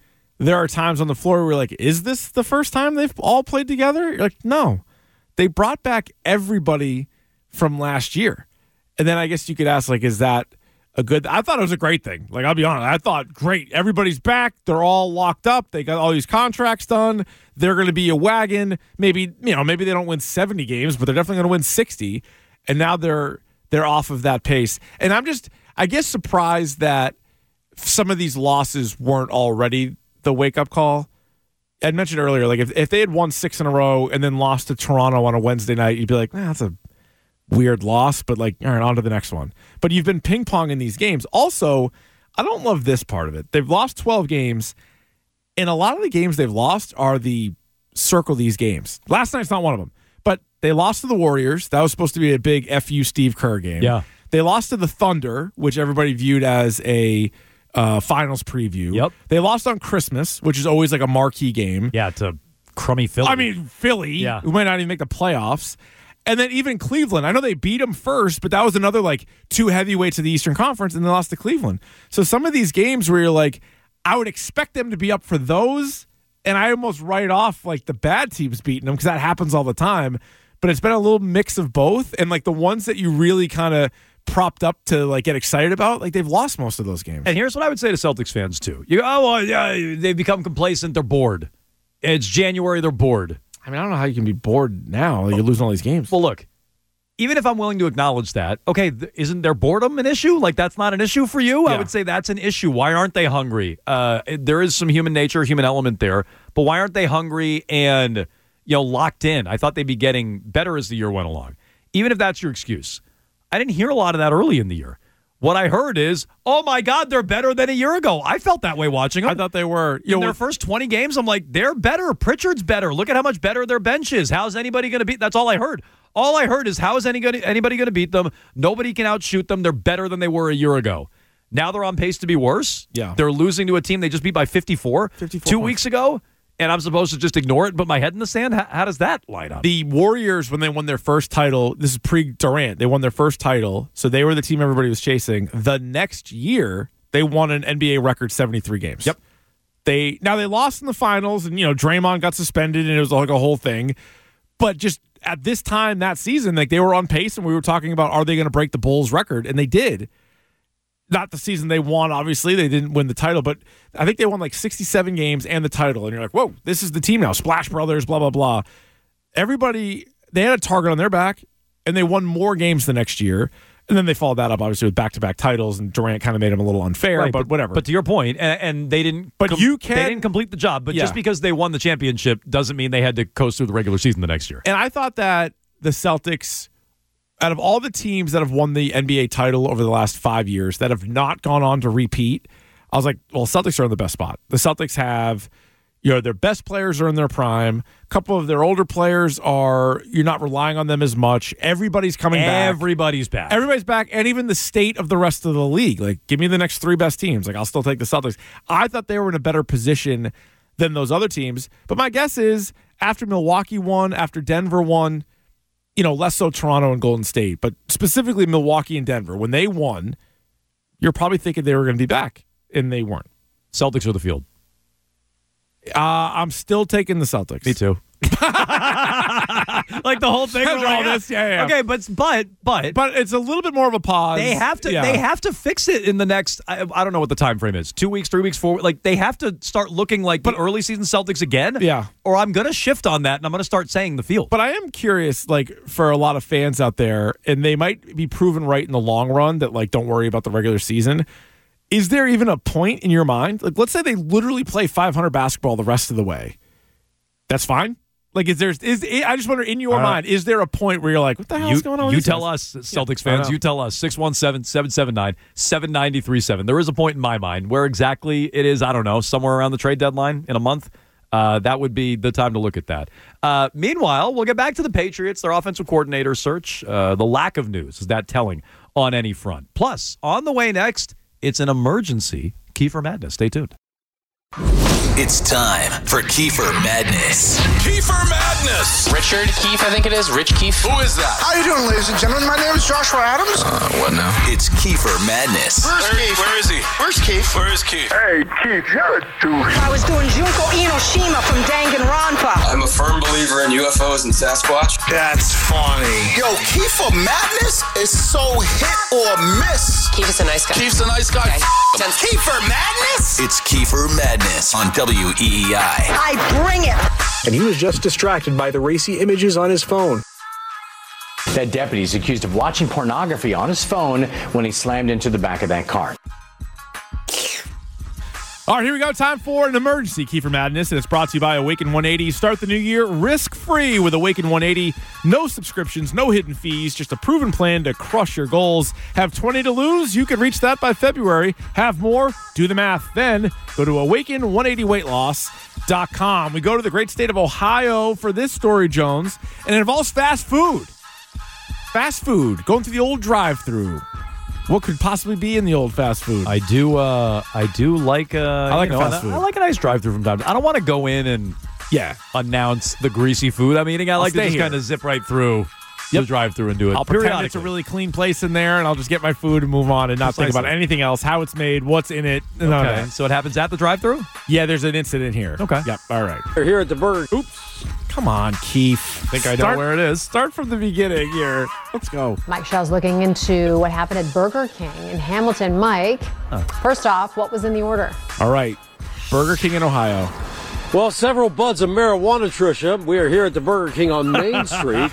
[SPEAKER 3] there are times on the floor where we're like, is this the first time they've all played together? You're like, no. They brought back everybody from last year. And then I guess you could ask, like, is that a good... I thought it was a great thing. Like, I'll be honest. I thought, great. Everybody's back. They're all locked up. They got all these contracts done. They're going to be a wagon. Maybe they don't win 70 games, but they're definitely going to win 60. And now they're off of that pace. And I'm just, I guess, surprised that some of these losses weren't already the wake-up call. I'd mentioned earlier, like, if they had won 6 in a row and then lost to Toronto on a Wednesday night, you'd be like, that's a weird loss, but, like, all right, on to the next one. But you've been ping-ponging these games. Also, I don't love this part of it. They've lost 12 games, and a lot of the games they've lost are the circle these games. Last night's not one of them. But they lost to the Warriors. That was supposed to be a big F.U. Steve Kerr game.
[SPEAKER 2] Yeah.
[SPEAKER 3] They lost to the Thunder, which everybody viewed as a finals preview.
[SPEAKER 2] Yep.
[SPEAKER 3] They lost on Christmas, which is always like a marquee game.
[SPEAKER 2] Yeah, to crummy Philly.
[SPEAKER 3] I mean, Philly, who might not even make the playoffs. And then even Cleveland. I know they beat them first, but that was another, like, 2 heavyweights of the Eastern Conference, and they lost to Cleveland. So some of these games where you're like, I would expect them to be up for those, and I almost write off, like, the bad teams beating them because that happens all the time. But it's been a little mix of both, and, like, the ones that you really kind of propped up to, like, get excited about, like, they've lost most of those games.
[SPEAKER 2] And here's what I would say to Celtics fans, too. They've become complacent. They're bored. It's January. They're bored.
[SPEAKER 3] I mean, I don't know how you can be bored now. Like, you're losing all these games.
[SPEAKER 2] Well, look, even if I'm willing to acknowledge that, okay, isn't their boredom an issue? Like, that's not an issue for you? Yeah. I would say that's an issue. Why aren't they hungry? There is some human nature, human element there, but why aren't they hungry and, locked in? I thought they'd be getting better as the year went along. Even if that's your excuse. I didn't hear a lot of that early in the year. What I heard is, oh, my God, they're better than a year ago. I felt that way watching them.
[SPEAKER 3] I thought they were.
[SPEAKER 2] In their first 20 games, I'm like, they're better. Pritchard's better. Look at how much better their bench is. How's anybody going to beat? That's all I heard. All I heard is, how is anybody going to beat them? Nobody can outshoot them. They're better than they were a year ago. Now they're on pace to be worse.
[SPEAKER 3] Yeah.
[SPEAKER 2] They're losing to a team they just beat by 54 2 weeks ago. And I'm supposed to just ignore it and put my head in the sand? How does that line up?
[SPEAKER 3] The Warriors, when they won their first title, this is pre-Durant, they won their first title, so they were the team everybody was chasing. The next year, they won an NBA record 73 games.
[SPEAKER 2] Yep.
[SPEAKER 3] They lost in the finals, and, Draymond got suspended, and it was like a whole thing. But just at this time that season, like, they were on pace, and we were talking about, are they going to break the Bulls record? And they did. Not the season they won, obviously. They didn't win the title, but I think they won like 67 games and the title. And you're like, whoa, this is the team now. Splash Brothers, blah, blah, blah. Everybody, they had a target on their back, and they won more games the next year. And then they followed that up, obviously, with back-to-back titles, and Durant kind of made them a little unfair, right, but whatever.
[SPEAKER 2] But to your point, and they didn't they didn't complete the job, but just because they won the championship doesn't mean they had to coast through the regular season the next year.
[SPEAKER 3] And I thought that the Celtics, out of all the teams that have won the NBA title over the last 5 years that have not gone on to repeat, I was like, well, Celtics are in the best spot. The Celtics have, their best players are in their prime. A couple of their older players you're not relying on them as much. Everybody's coming back.
[SPEAKER 2] Everybody's back.
[SPEAKER 3] Everybody's back, and even the state of the rest of the league. Like, give me the next 3 best teams. Like, I'll still take the Celtics. I thought they were in a better position than those other teams. But my guess is, after Milwaukee won, after Denver won, less so Toronto and Golden State, but specifically Milwaukee and Denver, when they won, you're probably thinking they were going to be back, and they weren't.
[SPEAKER 2] Celtics or the field?
[SPEAKER 3] I'm still taking the Celtics.
[SPEAKER 2] Me too. Like the whole thing.
[SPEAKER 3] All this, yeah.
[SPEAKER 2] Okay, but
[SPEAKER 3] it's a little bit more of a pause.
[SPEAKER 2] They have to. They have to fix it in the next. I don't know what the time frame is. 2 weeks, 3 weeks, 4. Like, they have to start looking like the early season Celtics again.
[SPEAKER 3] Yeah.
[SPEAKER 2] Or I'm going to shift on that, and I'm going to start saying the field.
[SPEAKER 3] But I am curious, like, for a lot of fans out there, and they might be proven right in the long run that, like, don't worry about the regular season. Is there even a point in your mind? Like, let's say they literally play 500 basketball the rest of the way. That's fine. Like, I just wonder, in your mind, is there a point where you're like, what the hell is going on with
[SPEAKER 2] You
[SPEAKER 3] this
[SPEAKER 2] tell
[SPEAKER 3] guys?
[SPEAKER 2] us, Celtics fans, you tell us, 617-779-7937. There is a point in my mind where exactly it is, I don't know, somewhere around the trade deadline in a month. That would be the time to look at that. Meanwhile, we'll get back to the Patriots, their offensive coordinator search. The lack of news, is that telling on any front? Plus, on the way next, it's an emergency Kiefer Madness. Stay tuned.
[SPEAKER 12] It's time for Kiefer Madness.
[SPEAKER 13] Kiefer Madness.
[SPEAKER 14] Richard Keefe, I think it is. Rich Keefe.
[SPEAKER 13] Who is that?
[SPEAKER 15] How you doing, ladies and gentlemen? My name is Joshua Adams.
[SPEAKER 12] What now? It's Kiefer Madness.
[SPEAKER 13] Where's Keefe? Where is he?
[SPEAKER 15] Where's Keith?
[SPEAKER 13] Where is Keefe?
[SPEAKER 15] Hey, Keith, you're a douche.
[SPEAKER 16] I was doing Junko Inoshima from Danganronpa.
[SPEAKER 14] I'm a firm believer in UFOs and Sasquatch.
[SPEAKER 15] That's funny. Yo, Kiefer Madness is so hit or miss.
[SPEAKER 14] Keefe is a nice guy.
[SPEAKER 13] Keefe's a nice guy.
[SPEAKER 14] Okay.
[SPEAKER 15] Kiefer Madness?
[SPEAKER 12] It's Kiefer Madness on WEEI.
[SPEAKER 16] I bring it.
[SPEAKER 17] And he was just distracted by the racy images on his phone.
[SPEAKER 18] That deputy is accused of watching pornography on his phone when he slammed into the back of that car.
[SPEAKER 3] All right, here we go. Time for an emergency Kiefer Madness, and it's brought to you by Awaken 180. Start the new year risk-free with Awaken 180. No subscriptions, no hidden fees, just a proven plan to crush your goals. Have 20 to lose? You can reach that by February. Have more? Do the math. Then go to awaken180weightloss.com. We go to the great state of Ohio for this story, Jones, and it involves fast food. Fast food, going through the old drive-thru. What could possibly be in the old fast food?
[SPEAKER 2] I do like
[SPEAKER 3] I like fast food.
[SPEAKER 2] I like a nice drive-through from time to time. I don't want to go in and announce the greasy food I'm eating. I like to just kind of zip right through the drive-through and do it.
[SPEAKER 3] I'll pretend it's a really clean place in there, and I'll just get my food and move on and not think about anything else, how it's made, what's in it.
[SPEAKER 2] Okay. So it happens at the drive-through?
[SPEAKER 3] Yeah, there's an incident here.
[SPEAKER 2] Okay.
[SPEAKER 3] Yep. All right.
[SPEAKER 19] We're here at the Burger.
[SPEAKER 3] Oops. Come on, Keith.
[SPEAKER 2] I think I know where it is.
[SPEAKER 3] Start from the beginning here. Let's go.
[SPEAKER 20] Mike Shell's looking into what happened at Burger King in Hamilton. Mike, first off, what was in the order?
[SPEAKER 3] All right. Burger King in Ohio.
[SPEAKER 19] Well, several buds of marijuana, Tricia. We are here at the Burger King on Main Street.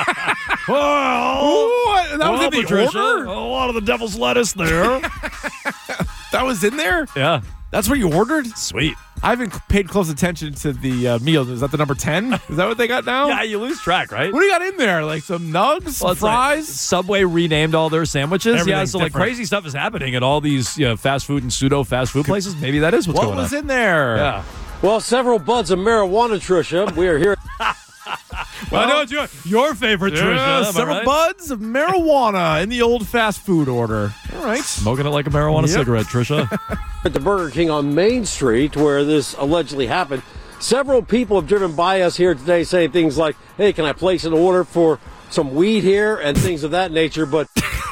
[SPEAKER 3] That was in the
[SPEAKER 2] Patricia,
[SPEAKER 3] order?
[SPEAKER 2] a lot of the devil's lettuce there.
[SPEAKER 3] That was in there?
[SPEAKER 2] Yeah.
[SPEAKER 3] That's what you ordered?
[SPEAKER 2] Sweet.
[SPEAKER 3] I haven't paid close attention to the meal. Is that the number 10? Is that what they got now?
[SPEAKER 2] Yeah, you lose track, right?
[SPEAKER 3] What do you got in there? Like some nugs, some fries?
[SPEAKER 2] Subway renamed all their sandwiches. Yeah, so like
[SPEAKER 3] different.
[SPEAKER 2] crazy stuff is happening at all these fast food and pseudo fast food places. Maybe that is what's going on.
[SPEAKER 3] What was in there?
[SPEAKER 2] Yeah.
[SPEAKER 19] Well, several buds of marijuana, Tricia. We are here.
[SPEAKER 2] Well, I know it's your favorite, Tricia.
[SPEAKER 3] Several buds of marijuana in the old fast food order. All right.
[SPEAKER 2] Smoking it like a marijuana cigarette, Tricia.
[SPEAKER 19] At the Burger King on Main Street, where this allegedly happened. Several people have driven by us here today saying things like, hey, can I place an order for some weed here and things of that nature, but...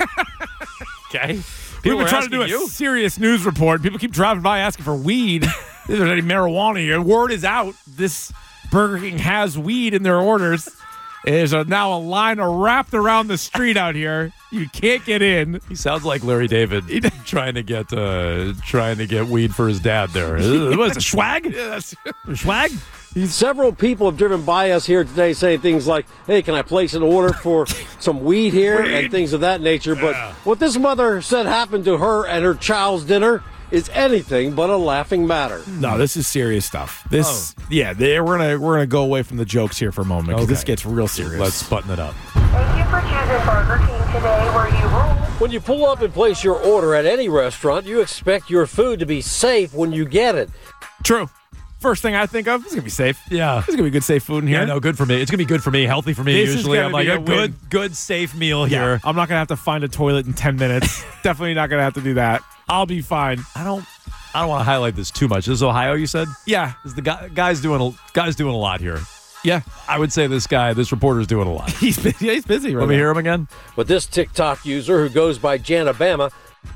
[SPEAKER 2] Okay.
[SPEAKER 3] We've been trying to do a serious news report. People keep driving by asking for weed. If there's any marijuana here. Word is out. This Burger King has weed in their orders. There's now a line wrapped around the street out here. You can't get in.
[SPEAKER 2] He sounds like Larry David trying to get weed for his dad there. What is it, swag?
[SPEAKER 3] Yeah, that's
[SPEAKER 2] swag?
[SPEAKER 19] Several people have driven by us here today saying things like, hey, can I place an order for some weed here and things of that nature. But what this mother said happened to her and her child's dinner is anything but a laughing matter.
[SPEAKER 3] No, this is serious stuff. We're gonna go away from the jokes here for a moment because this gets real serious.
[SPEAKER 2] Let's button it up.
[SPEAKER 21] Thank you for choosing Burger King today, where you rule.
[SPEAKER 19] When you pull up and place your order at any restaurant, you expect your food to be safe when you get it.
[SPEAKER 3] True. First thing I think of, it's going to be safe.
[SPEAKER 2] Yeah.
[SPEAKER 3] It's going to be good, safe food in here.
[SPEAKER 2] Yeah, no, good for me. It's going to be good for me, healthy for me.
[SPEAKER 3] This
[SPEAKER 2] usually I'm like,
[SPEAKER 3] a
[SPEAKER 2] good, safe meal here.
[SPEAKER 3] I'm not going to have to find a toilet in 10 minutes. Definitely not going to have to do that. I'll be fine.
[SPEAKER 2] I don't want to highlight this too much. This is Ohio, you said?
[SPEAKER 3] Yeah.
[SPEAKER 2] This is the guy's doing a lot here.
[SPEAKER 3] Yeah.
[SPEAKER 2] I would say this reporter's doing a lot.
[SPEAKER 3] He's busy right
[SPEAKER 2] Let me hear him again.
[SPEAKER 19] But this TikTok user who goes by Janabama.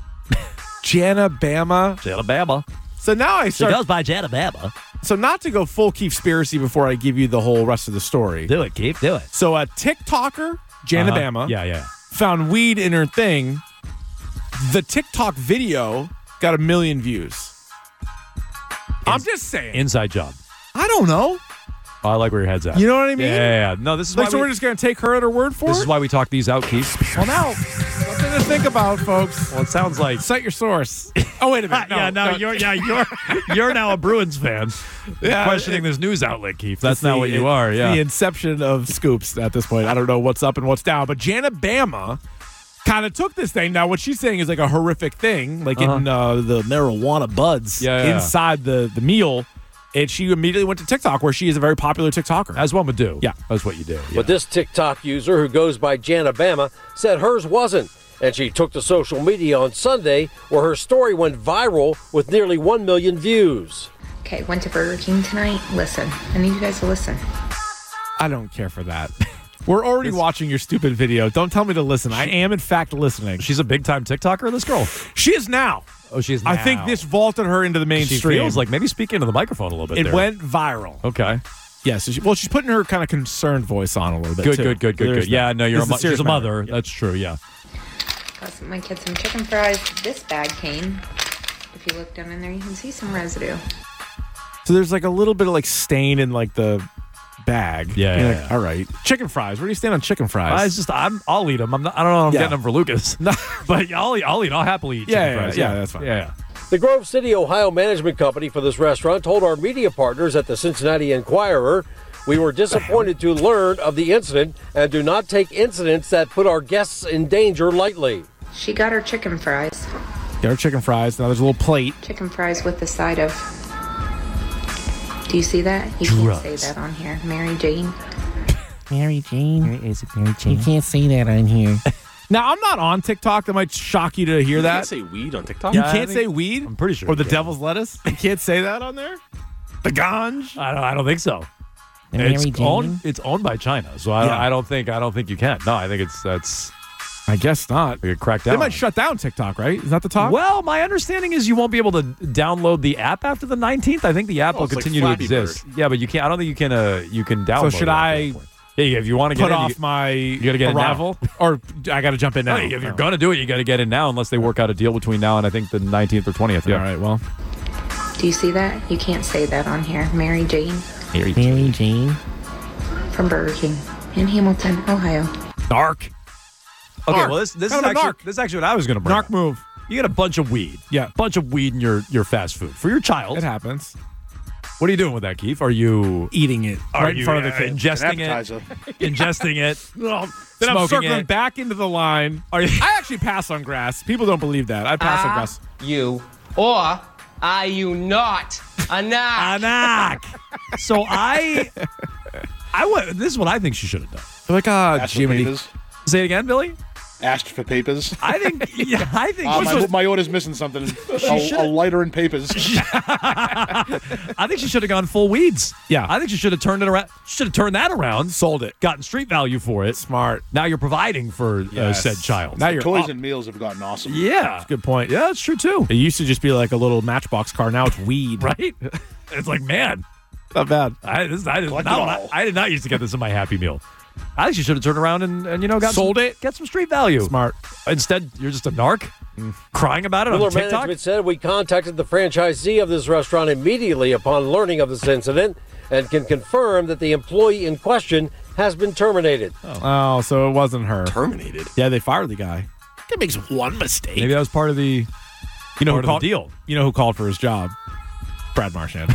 [SPEAKER 2] Janabama.
[SPEAKER 3] So now I start.
[SPEAKER 2] She goes by Janabama.
[SPEAKER 3] So not to go full Keefspiracy before I give you the whole rest of the story.
[SPEAKER 2] Do it, Keef. Do it.
[SPEAKER 3] So a TikToker, Janabama, found weed in her thing. The TikTok video got 1 million views. I'm just saying.
[SPEAKER 2] Inside job.
[SPEAKER 3] I don't know.
[SPEAKER 2] Oh, I like where your head's at.
[SPEAKER 3] You know what I mean?
[SPEAKER 2] Yeah. No, this is
[SPEAKER 3] like,
[SPEAKER 2] why
[SPEAKER 3] so we're just going to take her at her word for it?
[SPEAKER 2] This is why we talk these out, Keith.
[SPEAKER 3] Well, now, something to think about, folks.
[SPEAKER 2] Well, it sounds like...
[SPEAKER 3] Cite your source. Oh, wait a minute.
[SPEAKER 2] You're now a Bruins fan. Questioning this news outlet, Keith. That's not what you are, yeah.
[SPEAKER 3] The inception of scoops at this point. I don't know what's up and what's down. But Janabama kind of took this thing. Now, what she's saying is like a horrific thing, like in the marijuana buds inside the meal. And she immediately went to TikTok, where she is a very popular TikToker.
[SPEAKER 2] As one would do.
[SPEAKER 3] Yeah.
[SPEAKER 2] That's what you do. Yeah.
[SPEAKER 19] But this TikTok user who goes by Janabama said hers wasn't. And she took to social media on Sunday, where her story went viral with nearly 1 million views.
[SPEAKER 1] Okay, went to Burger King tonight. Listen, I need you guys to listen.
[SPEAKER 3] I don't care for that. We're already watching your stupid video. Don't tell me to listen. I am, in fact, listening.
[SPEAKER 2] She's a big-time TikToker, this girl?
[SPEAKER 3] She is now.
[SPEAKER 2] Oh, she is now.
[SPEAKER 3] I think this vaulted her into the mainstream.
[SPEAKER 2] She feels like maybe speak into the microphone a little bit.
[SPEAKER 3] It went viral.
[SPEAKER 2] Okay.
[SPEAKER 3] Yeah, so she's putting her kind of concerned voice on a little bit, too.
[SPEAKER 2] Good. Yeah, no, she's a mother.
[SPEAKER 3] Yep.
[SPEAKER 2] That's true, yeah.
[SPEAKER 1] Got my kids some chicken fries. This bag came. If you look down in there, you can see some residue.
[SPEAKER 3] So there's like a little bit of like stain in like the bag.
[SPEAKER 2] Yeah,
[SPEAKER 3] You're
[SPEAKER 2] yeah,
[SPEAKER 3] like, all right. Chicken fries. Where do you stand on chicken fries?
[SPEAKER 2] I'll eat them. I don't know if I'm getting them for Lucas. But I'll happily eat chicken fries.
[SPEAKER 3] Yeah, that's fine.
[SPEAKER 2] Yeah.
[SPEAKER 19] The Grove City, Ohio management company for this restaurant told our media partners at the Cincinnati Enquirer, "We were disappointed to learn of the incident and do not take incidents that put our guests in danger lightly."
[SPEAKER 1] She got her chicken fries.
[SPEAKER 3] Got her chicken fries. Now there's a little plate.
[SPEAKER 1] Chicken fries with the side of... Do you see that? You can't say that on here. Mary Jane.
[SPEAKER 22] Mary Jane? Is it Mary Jane? You can't say that on here.
[SPEAKER 3] Now, I'm not on TikTok. That might shock you to hear that.
[SPEAKER 4] You can't say weed on TikTok?
[SPEAKER 3] You can't say weed?
[SPEAKER 2] I'm pretty sure.
[SPEAKER 3] Or the devil's lettuce? You can't say that on there? The ganj?
[SPEAKER 2] I don't think so.
[SPEAKER 22] Mary
[SPEAKER 2] It's owned by China, so I don't think you can. No, I think that's.
[SPEAKER 3] I guess not.
[SPEAKER 2] We could crack down.
[SPEAKER 3] They might shut down TikTok, right? Is that the talk?
[SPEAKER 2] Well, my understanding is you won't be able to download the app after the 19th. I think the app will continue to exist. Yeah, but you can't. I don't think you can download.
[SPEAKER 3] So should I?
[SPEAKER 2] Yeah, if you want to get
[SPEAKER 3] put off my
[SPEAKER 2] arrival,
[SPEAKER 3] or I got to jump in now.
[SPEAKER 2] If you're going to do it, you got to get in now, unless they work out a deal between now and I think the 19th or 20th.
[SPEAKER 3] Yeah. All right. Well,
[SPEAKER 1] do you see that? You can't say that on here. Mary Jane.
[SPEAKER 22] Mary Jane.
[SPEAKER 1] From Burger King in Hamilton, Ohio.
[SPEAKER 3] Dark.
[SPEAKER 2] Okay, well, this is actually what I was going to bring
[SPEAKER 3] Narc
[SPEAKER 2] up.
[SPEAKER 3] move.
[SPEAKER 2] You get a bunch of weed.
[SPEAKER 3] Yeah.
[SPEAKER 2] A bunch of weed in your fast food. For your child.
[SPEAKER 3] It happens.
[SPEAKER 2] What are you doing with that, Keith? Are you
[SPEAKER 3] eating it right in front of the kid?
[SPEAKER 2] Ingesting it?
[SPEAKER 3] Then I'm circling back into the line. I actually pass on grass. People don't believe that. I pass on grass.
[SPEAKER 23] Or are you not a knock?
[SPEAKER 2] A knock. So I went. This is what I think she should have done.
[SPEAKER 3] Like, Jiminy.
[SPEAKER 2] Say it again, Billy.
[SPEAKER 5] Asked for papers.
[SPEAKER 2] I think.
[SPEAKER 5] My order's missing something. A lighter and papers.
[SPEAKER 2] I think she should have gone full weeds.
[SPEAKER 3] Yeah.
[SPEAKER 2] I think she should have turned it around. Should have turned that around.
[SPEAKER 3] Sold it.
[SPEAKER 2] Gotten street value for it.
[SPEAKER 3] Smart.
[SPEAKER 2] Now you're providing for said child.
[SPEAKER 3] Now your
[SPEAKER 5] toys and meals have gotten awesome.
[SPEAKER 2] Yeah.
[SPEAKER 3] That's a good point.
[SPEAKER 2] Yeah, that's true too.
[SPEAKER 3] It used to just be like a little Matchbox car. Now it's weed.
[SPEAKER 2] Right? It's like, man.
[SPEAKER 3] Not bad.
[SPEAKER 2] I did not used to get this in my Happy Meal. I think you should have turned around and got
[SPEAKER 3] sold it.
[SPEAKER 2] Get some street value.
[SPEAKER 3] Smart.
[SPEAKER 2] Instead, you're just a narc crying about it
[SPEAKER 19] Miller
[SPEAKER 2] on TikTok.
[SPEAKER 19] Management said we contacted the franchisee of this restaurant immediately upon learning of this incident and can confirm that the employee in question has been terminated.
[SPEAKER 3] Oh, so it wasn't her.
[SPEAKER 4] Terminated?
[SPEAKER 3] Yeah, they fired the guy. He makes one mistake.
[SPEAKER 2] Maybe that was part of the the deal.
[SPEAKER 3] You know who called for his job? Brad Marchand.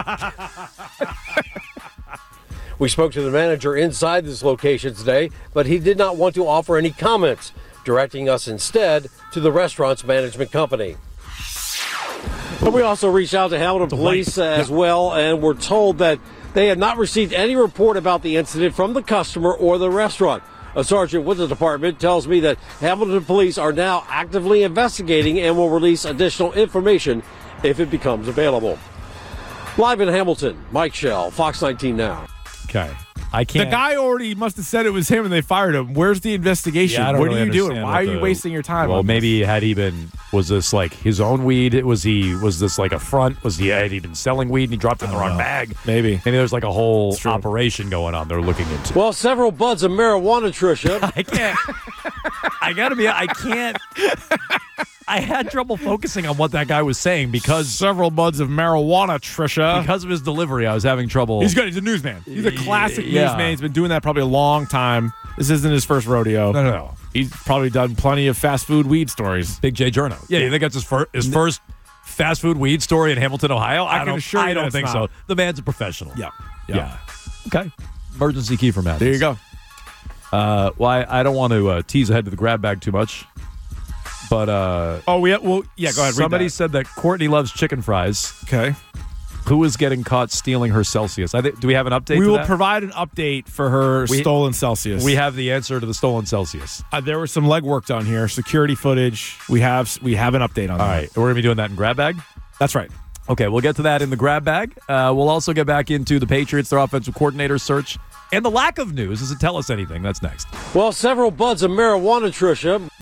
[SPEAKER 19] We spoke to the manager inside this location today, but he did not want to offer any comments, directing us instead to the restaurant's management company. But we also reached out to Hamilton Police as well, and were told that they had not received any report about the incident from the customer or the restaurant. A sergeant with the department tells me that Hamilton Police are now actively investigating and will release additional information if it becomes available. Live in Hamilton, Mike Shell, Fox 19 Now.
[SPEAKER 2] Okay. I can't.
[SPEAKER 3] The guy already must have said it was him and they fired him. Where's the investigation?
[SPEAKER 2] Yeah,
[SPEAKER 3] what are you doing? Why are you wasting your time?
[SPEAKER 2] Well, maybe was this like his own weed? Was this like a front? Had he been selling weed and he dropped it in the wrong bag?
[SPEAKER 3] Maybe
[SPEAKER 2] there's like a whole operation going on they're looking into.
[SPEAKER 19] Well, several buds of marijuana, Tricia.
[SPEAKER 2] I can't. I can't. I had trouble focusing on what that guy was saying because
[SPEAKER 3] several buds of marijuana, Tricia.
[SPEAKER 2] Because of his delivery, I was having trouble.
[SPEAKER 3] He's good. He's a newsman. He's a classic newsman. He's been doing that probably a long time. This isn't his first rodeo.
[SPEAKER 2] No.
[SPEAKER 3] He's probably done plenty of fast food weed stories.
[SPEAKER 2] Big J Journo. Yeah, you think that's his first fast food weed story in Hamilton, Ohio? I don't think so. The man's a professional.
[SPEAKER 3] Yeah.
[SPEAKER 2] Okay. Emergency key for Matt.
[SPEAKER 3] There you go.
[SPEAKER 2] Well, I don't want to tease ahead to the grab bag too much. But
[SPEAKER 3] go ahead.
[SPEAKER 2] Somebody said that Courtney loves chicken fries.
[SPEAKER 3] Okay.
[SPEAKER 2] Who is getting caught stealing her Celsius? Do we have an update?
[SPEAKER 3] We will provide an update for her stolen Celsius.
[SPEAKER 2] We have the answer to the stolen Celsius.
[SPEAKER 3] There was some legwork done here, security footage. We have an update on that.
[SPEAKER 2] All right, we're gonna be doing that in grab bag.
[SPEAKER 3] That's right.
[SPEAKER 2] Okay, we'll get to that in the grab bag. We'll also get back into the Patriots, their offensive coordinator search, and the lack of news. Does it tell us anything? That's next.
[SPEAKER 19] Well, several buds of marijuana, Tricia.